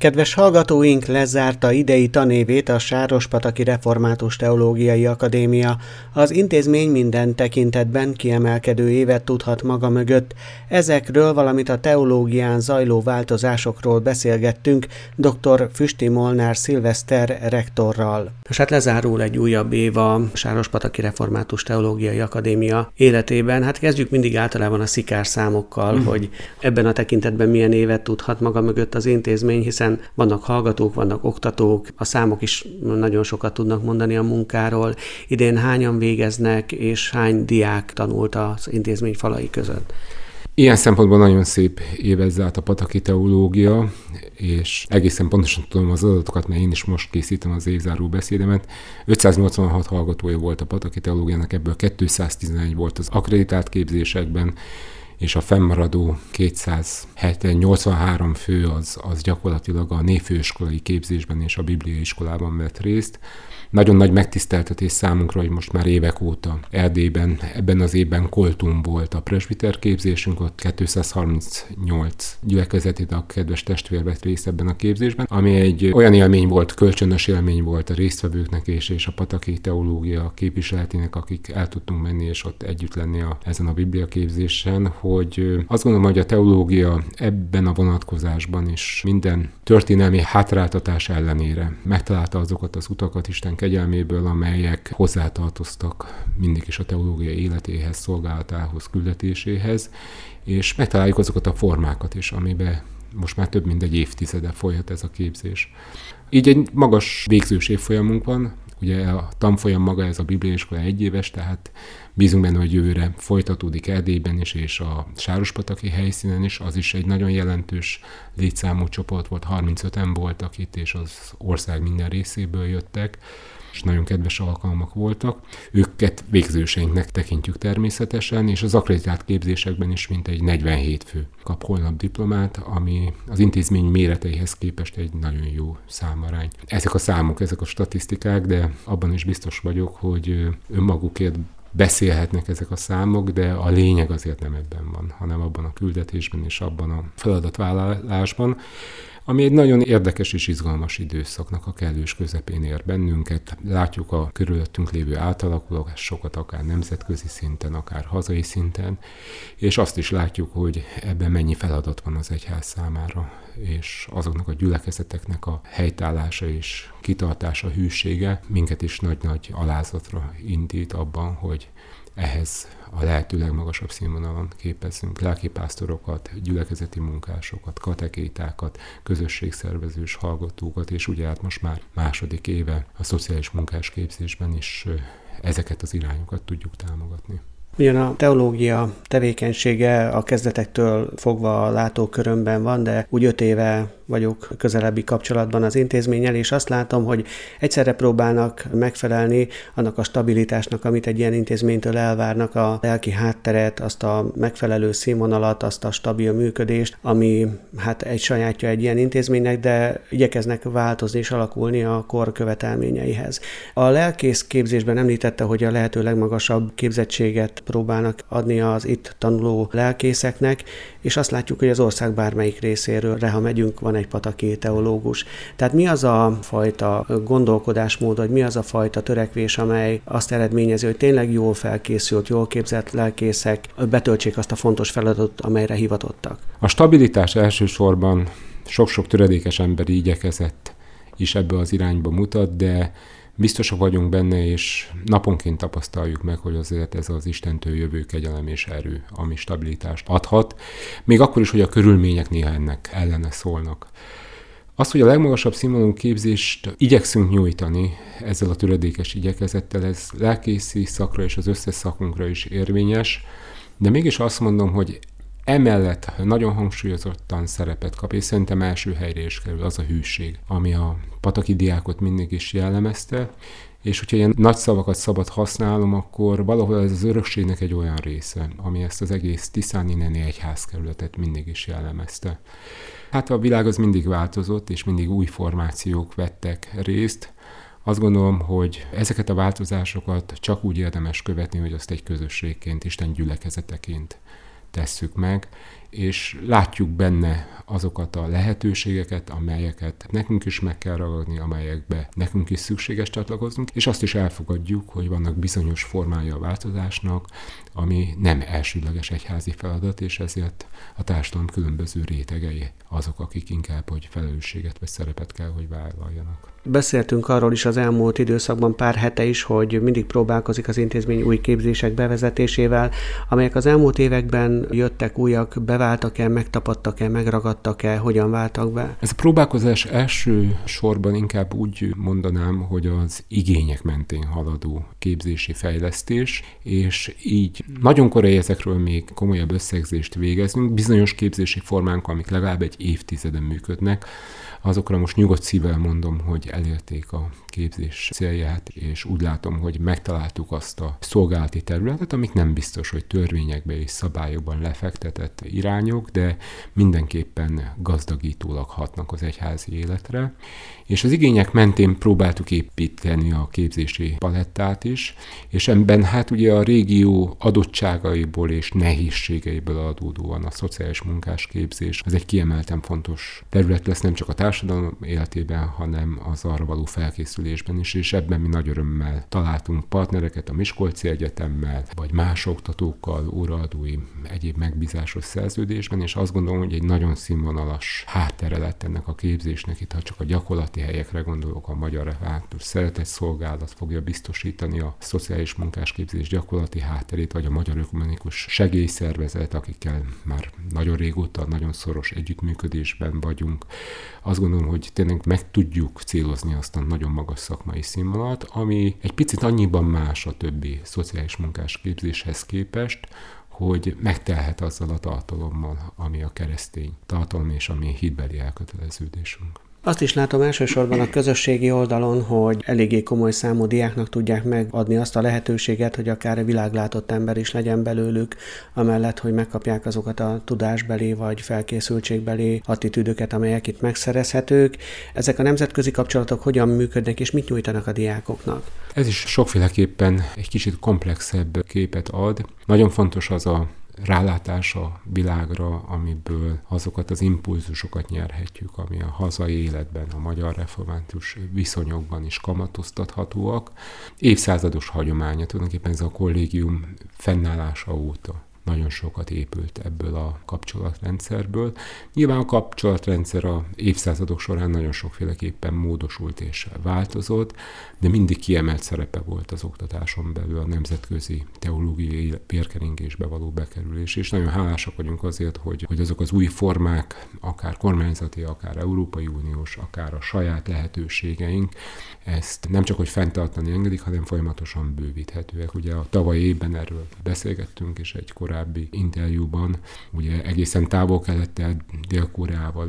Kedves hallgatóink, lezárta idei tanévét a Sárospataki Református Teológiai Akadémia. Az intézmény minden tekintetben kiemelkedő évet tudhat maga mögött. Ezekről, valamint a teológián zajló változásokról beszélgettünk dr. Füsti Molnár Szilveszter rektorral. Most hát lezárul egy újabb év a Sárospataki Református Teológiai Akadémia életében. Hát kezdjük mindig általában a szikárszámokkal, hogy ebben a tekintetben milyen évet tudhat maga mögött az intézmény, hiszen vannak hallgatók, vannak oktatók, a számok is nagyon sokat tudnak mondani a munkáról. Idén hányan végeznek, és hány diák tanult az intézmény falai között? Ilyen szempontból nagyon szép évet zárt a pataki teológia, és egészen pontosan tudom az adatokat, mert én is most készítem az évzáró beszédemet. 586 hallgatója volt a pataki teológiának, ebből 211 volt az akkreditált képzésekben, és a fennmaradó 283 fő az gyakorlatilag a névfőiskolai képzésben és a bibliai iskolában vett részt. Nagyon nagy megtiszteltetés számunkra, hogy most már évek óta Erdélyben, ebben az évben Koltún volt a presbiter képzésünk, ott 238 gyülekezeti tag, kedves testvér vett részt ebben a képzésben, ami egy olyan élmény volt, kölcsönös élmény volt a résztvevőknek és a pataki teológia képviseletének, akik el tudtunk menni és ott együtt lenni ezen a biblia képzésen, hogy azt gondolom, hogy a teológia ebben a vonatkozásban is minden történelmi hátráltatás ellenére megtalálta azokat az utakat Isten kegyelméből, amelyek hozzátartoztak mindig is a teológia életéhez, szolgálatához, küldetéséhez, és megtaláljuk azokat a formákat is, amiben most már több mint egy évtizede folyhat ez a képzés. Így egy magas végzős évfolyamunk van, ugye a tanfolyam maga, ez a bibliaiskola egyéves, tehát bízunk benne, hogy jövőre folytatódik Erdélyben is, és a Sárospataki helyszínen is, az is egy nagyon jelentős létszámú csoport volt, 35-en voltak itt, és az ország minden részéből jöttek, és nagyon kedves alkalmak voltak. Őket végzőseinknek tekintjük természetesen, és az akkreditált képzésekben is mintegy 47 fő kap holnap diplomát, ami az intézmény méreteihez képest egy nagyon jó számarány. Ezek a számok, ezek a statisztikák, de abban is biztos vagyok, hogy önmagukért beszélhetnek ezek a számok, de a lényeg azért nem ebben van, hanem abban a küldetésben és abban a feladatvállalásban, ami egy nagyon érdekes és izgalmas időszaknak a kellős közepén ér bennünket. Látjuk a körülöttünk lévő átalakulásokat, akár nemzetközi szinten, akár hazai szinten, és azt is látjuk, hogy ebben mennyi feladat van az egyház számára, és azoknak a gyülekezeteknek a helytállása és kitartása, hűsége minket is nagy-nagy alázatra indít abban, hogy ehhez a lehető legmagasabb színvonalon képezzünk lelkipásztorokat, gyülekezeti munkásokat, katekétákat, közösségszervezős hallgatókat, és ugye hát most már második éve a szociális munkás képzésben is ezeket az irányokat tudjuk támogatni. Ugyan a teológia tevékenysége a kezdetektől fogva a látókörömben van, de úgy 5 éve vagyok közelebbi kapcsolatban az intézménnyel, és azt látom, hogy egyszerre próbálnak megfelelni annak a stabilitásnak, amit egy ilyen intézménytől elvárnak, a lelki hátteret, azt a megfelelő színvonalat, azt a stabil működést, ami hát egy sajátja egy ilyen intézménynek, de igyekeznek változni és alakulni a kor követelményeihez. A lelkész képzésben említette, hogy a lehető legmagasabb képzettséget próbálnak adni az itt tanuló lelkészeknek, és azt látjuk, hogy az ország bármelyik részéről, ha megyünk, van egy pataki teológus. Tehát mi az a fajta gondolkodásmód, vagy mi az a fajta törekvés, amely azt eredményezi, hogy tényleg jól felkészült, jól képzett lelkészek betöltsék azt a fontos feladatot, amelyre hivatottak? A stabilitás elsősorban sok-sok töredékes emberi igyekezet is ebbe az irányba mutat, de biztosak vagyunk benne, és naponként tapasztaljuk meg, hogy azért ez az Istentől jövő kegyelem és erő, ami stabilitást adhat, még akkor is, hogy a körülmények néha ennek ellene szólnak. Az, hogy a legmagasabb színvonalú képzést igyekszünk nyújtani ezzel a töredékes igyekezettel, ez lelkészi szakra és az összes szakunkra is érvényes, de mégis azt mondom, hogy emellett nagyon hangsúlyozottan szerepet kap, és szerintem első helyre is kerül az a hűség, ami a pataki diákot mindig is jellemezte, és hogyha ilyen nagy szavakat szabad használom, akkor valahol ez az örökségnek egy olyan része, ami ezt az egész Tiszáni-Néni egyházkerületet mindig is jellemezte. Hát a világ az mindig változott, és mindig új formációk vettek részt. Azt gondolom, hogy ezeket a változásokat csak úgy érdemes követni, hogy azt egy közösségként, Isten gyülekezeteként tesszük meg, és látjuk benne azokat a lehetőségeket, amelyeket nekünk is meg kell ragadni, amelyekbe nekünk is szükséges csatlakoznunk, és azt is elfogadjuk, hogy vannak bizonyos formája a változásnak, ami nem elsődleges egyházi feladat, és ezért a társadalom különböző rétegei azok, akik inkább hogy felelősséget vagy szerepet kell, hogy vállaljanak. Beszéltünk arról is az elmúlt időszakban pár hete is, hogy mindig próbálkozik az intézmény új képzések bevezetésével, amelyek az elmúlt években jöttek újak, beváltak-e, megtapadtak-e, megragadtak-e, hogyan váltak be? Ez a próbálkozás első sorban inkább úgy mondanám, hogy az igények mentén haladó képzési fejlesztés, és így nagyon korai ezekről még komolyabb összegzést végezünk. Bizonyos képzési formánk, amik legalább egy évtizeden működnek, azokra most nyugodt szívvel mondom, hogy elérték a képzés célját, és úgy látom, hogy megtaláltuk azt a szolgálati területet, amik nem biztos, hogy törvényekben és szabályokban lefektetett irányok, de mindenképpen gazdagítólag hatnak az egyházi életre. És az igények mentén próbáltuk építeni a képzési palettát is, és ebben hát ugye a régió adottságaiból és nehézségeiből adódóan a szociális munkás képzés az egy kiemelten fontos terület lesz nem csak a társadalom életében, hanem az arra való felkészülésben is, és ebben mi nagy örömmel találtunk partnereket a Miskolci Egyetemmel, vagy más oktatókkal, óraadói egyéb megbízásos szerződésben, és azt gondolom, hogy egy nagyon színvonalas háttere lett ennek a képzésnek, itt ha csak a gyakorlati helyekre gondolok, a Magyar Református Szeretett Szolgálat fogja biztosítani a szociális munkásképzés gyakorlati hátterét, vagy a Magyar Ökumenikus Segélyszervezet, akikkel már nagyon régóta, nagyon szoros együttműködésben vagyunk. Azt gondolom, hogy tényleg meg tudjuk célozni azt a nagyon magas szakmai színvonalat, ami egy picit annyiban más a többi szociális munkásképzéshez képest, hogy megtelhet azzal a tartalommal, ami a keresztény tartalom és ami hitbeli elköteleződésünk. Azt is látom elsősorban a közösségi oldalon, hogy eléggé komoly számú diáknak tudják megadni azt a lehetőséget, hogy akár világlátott ember is legyen belőlük, amellett, hogy megkapják azokat a tudásbeli vagy felkészültségbeli attitűdöket, amelyek itt megszerezhetők. Ezek a nemzetközi kapcsolatok hogyan működnek és mit nyújtanak a diákoknak? Ez is sokféleképpen egy kicsit komplexebb képet ad. Nagyon fontos az a rálátás a világra, amiből azokat az impulzusokat nyerhetjük, ami a hazai életben, a magyar református viszonyokban is kamatoztathatóak. Évszázados hagyománya, tulajdonképpen ez a kollégium fennállása óta nagyon sokat épült ebből a kapcsolatrendszerből. Nyilván a kapcsolatrendszer a évszázadok során nagyon sokféleképpen módosult és változott, de mindig kiemelt szerepe volt az oktatáson belül a nemzetközi teológiai vérkeringésbe való bekerülés, és nagyon hálásak vagyunk azért, hogy azok az új formák, akár kormányzati, akár Európai Uniós, akár a saját lehetőségeink, ezt nem csak hogy fenntartani engedik, hanem folyamatosan bővíthetőek. Ugye a tavalyi évben erről beszélgettünk, és egy korábbi interjúban, ugye egészen távol-kelettel, Dél-Koreával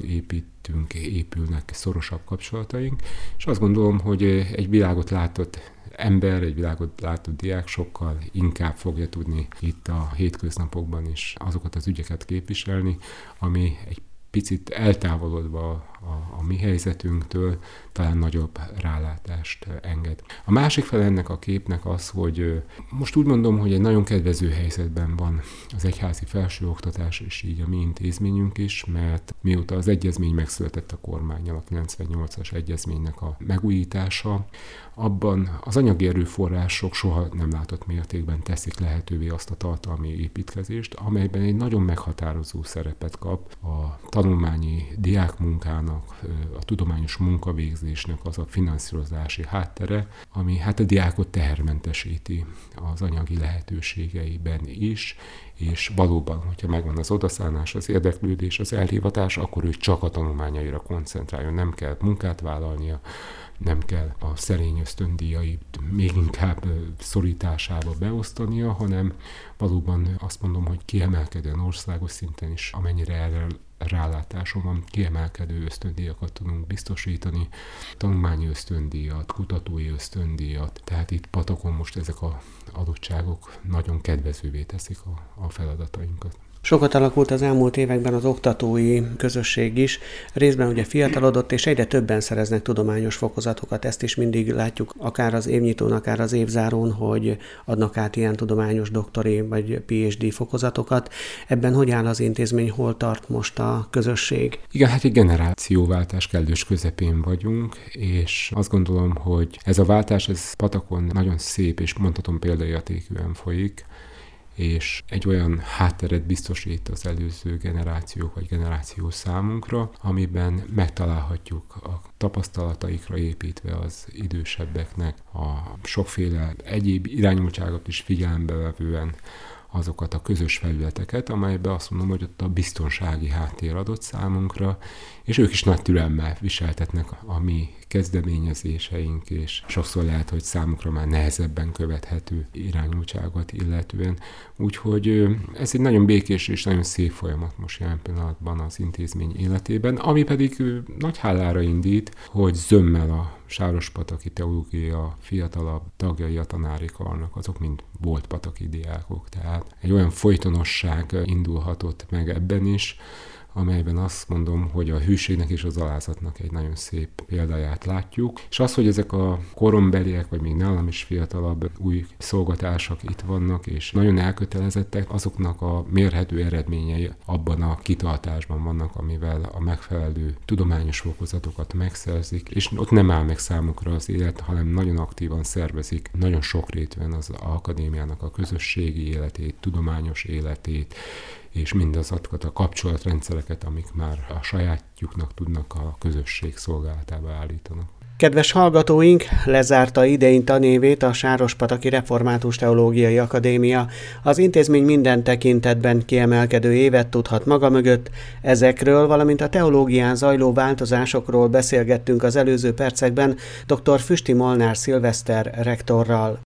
épülnek szorosabb kapcsolataink, és azt gondolom, hogy egy világot látott ember, egy világot látott diák sokkal inkább fogja tudni itt a hétköznapokban is azokat az ügyeket képviselni, ami egy picit eltávolodva a mi helyzetünktől talán nagyobb rálátást enged. A másik fel ennek a képnek az, hogy most úgy mondom, hogy egy nagyon kedvező helyzetben van az egyházi felsőoktatás, és így a mi intézményünk is, mert mióta az egyezmény megszületett a kormánnyal, a 98-as egyezménynek a megújítása, abban az anyagi erőforrások soha nem látott mértékben teszik lehetővé azt a tartalmi építkezést, amelyben egy nagyon meghatározó szerepet kap a tanulmányi diákmunkának, a tudományos munkavégzésnek az a finanszírozási háttere, ami hát a diákot tehermentesíti az anyagi lehetőségeiben is, és valóban, hogyha megvan az odaszánás, az érdeklődés, az elhivatás, akkor ő csak a tanulmányaira koncentráljon, nem kell munkát vállalnia, nem kell a szerény ösztöndíjait még inkább szorításába beosztania, hanem valóban azt mondom, hogy kiemelkedően országos szinten is, amennyire erre rálátásom van, kiemelkedő ösztöndíjakat tudunk biztosítani, tanulmányi ösztöndíjat, kutatói ösztöndíjat, tehát itt patakon most ezek az adottságok nagyon kedvezővé teszik a feladatainkat. Sokat alakult az elmúlt években az oktatói közösség is, részben ugye fiatalodott, és egyre többen szereznek tudományos fokozatokat. Ezt is mindig látjuk, akár az évnyitón, akár az évzárón, hogy adnak át ilyen tudományos doktori vagy PhD fokozatokat. Ebben hogy áll az intézmény, hol tart most a közösség? Igen, hát egy generációváltás kellős közepén vagyunk, és azt gondolom, hogy ez a váltás, ez Patakon nagyon szép, és mondhatom példaértékűen folyik, és egy olyan hátteret biztosít az előző generációk vagy generáció számunkra, amiben megtalálhatjuk a tapasztalataikra építve az idősebbeknek a sokféle egyéb irányultságot is figyelembe vevően azokat a közös felületeket, amelyben azt mondom, hogy ott a biztonsági háttér adott számunkra, és ők is nagy türelemmel viseltetnek a mi kezdeményezéseink, és sokszor lehet, hogy számukra már nehezebben követhető irányultságot illetően. Úgyhogy ez egy nagyon békés és nagyon szép folyamat most jelen pillanatban az intézmény életében, ami pedig nagy hálára indít, hogy zömmel a Sárospataki Teológia fiatalabb tagjai a tanári karnak, azok mind volt pataki diákok. Tehát egy olyan folytonosság indulhatott meg ebben is, amelyben azt mondom, hogy a hűségnek és az alázatnak egy nagyon szép példáját látjuk. És az, hogy ezek a korombeliek, vagy még nálam is fiatalabb új szolgatársak itt vannak, és nagyon elkötelezettek, azoknak a mérhető eredményei abban a kitartásban vannak, amivel a megfelelő tudományos fokozatokat megszerzik, és ott nem áll meg számukra az élet, hanem nagyon aktívan szervezik, nagyon sokrétűen az akadémiának a közösségi életét, tudományos életét, és mindazokat a kapcsolatrendszereket, amik már a sajátjuknak tudnak a közösség szolgálatába állítanak. Kedves hallgatóink, lezárta idei tanévét a Sárospataki Református Teológiai Akadémia. Az intézmény minden tekintetben kiemelkedő évet tudhat maga mögött. Ezekről, valamint a teológián zajló változásokról beszélgettünk az előző percekben dr. Füsti Molnár Szilveszter rektorral.